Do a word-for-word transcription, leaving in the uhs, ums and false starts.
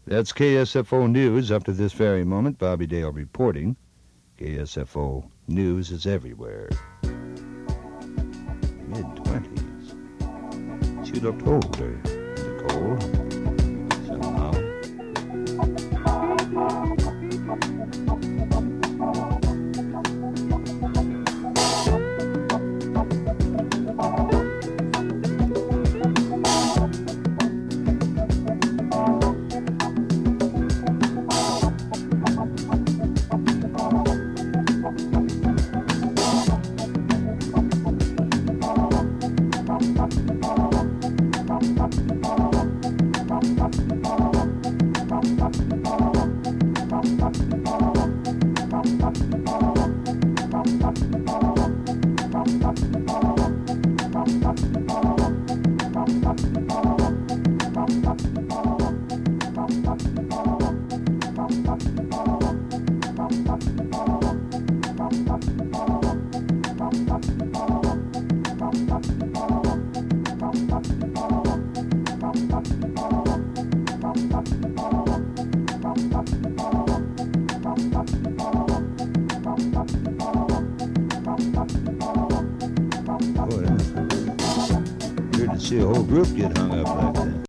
That's K S F O News. Up to this very moment, Bobby Dale reporting. K S F O News is everywhere. mid-twenties. She looked older, Nicole, somehow. Weird to see a whole group get hung up like that.